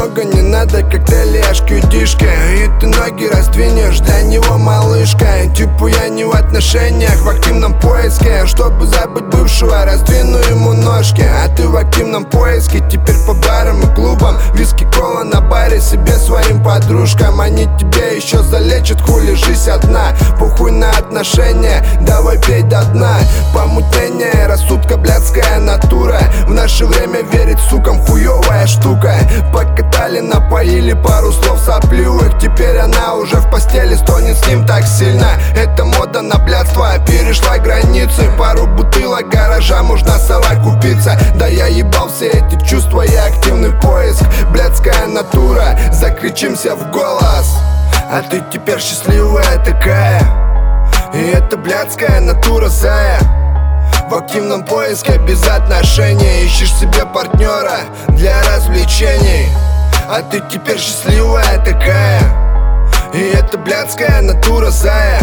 много не надо, как тельяшки удишка. И ты ноги раздвинешь для него, малышка. Типа я не в отношениях, в активном поиске. Чтобы забыть бывшего, раздвину ему ножки. А ты в активном поиске, теперь по барам и клубам. Виски, кола на баре себе, своим подружкам. Они тебе еще залечат, хули, жизнь одна. Похуй на отношения, давай пей до дна. Помутнение рассудка, блядская натура. В наше время верить сукам хуёвая штука. Покатали, напоили, пару слов сопливых. Теперь она уже в постели, стонет с ним так сильно. Это мода на блядство перешла границы. Пару бутылок гаража, можно сова купиться. Да я ебал все эти чувства и активный поиск. Блядская натура, закричимся в голос. А ты теперь счастливая такая. И это блядская натура, зая. В активном поиске без отношений. Ищешь себе партнера для развлечений. А ты теперь счастливая такая. И это блядская натура, зая.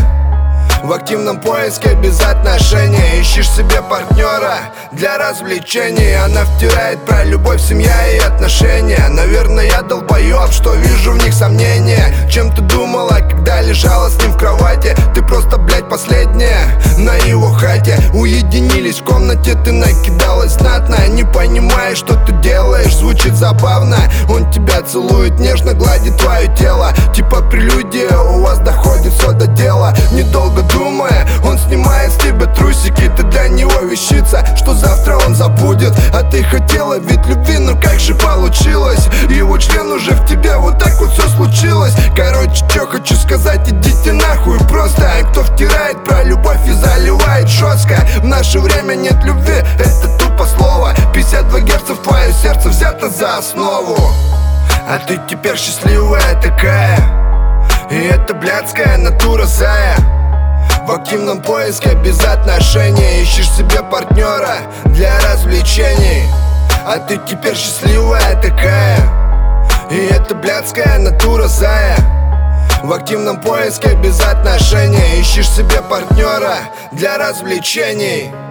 В активном поиске без отношений. Ищешь себе партнера для развлечений. Она втирает про любовь, семья и отношения. Наверное, я долбоёб, что вижу в них сомнения. Чем ты думала, когда лежала с ним в кровати? Ты просто, блядь, последняя на его хате. Уединились в комнате, ты накидалась знатно. Не понимаешь, что ты делаешь, звучит забавно. Он тебя целует, нежно гладит твое тело. Типа прелюдия, у вас доходит все до дела. Недолго думая, он снимает с тебя трусики. Ты для него вещица, что завтра он забудет. А ты хотела ведь любви, но как же получилось? Его член уже в тебе, вот так вот все случилось. Короче, что хочу сказать, идите нахуй просто. Кто втирает про любовь и заливает жестко. В наше время нет любви, это тупо слово. 52 герца в твое сердце взято за основу. А ты теперь счастливая такая. И это блядская натура, зая. В активном поиске без отношений. Ищешь себе партнера для развлечений. А ты теперь счастливая такая. И это блядская натура, зая. В активном поиске без отношений. Ищешь себе партнера для развлечений.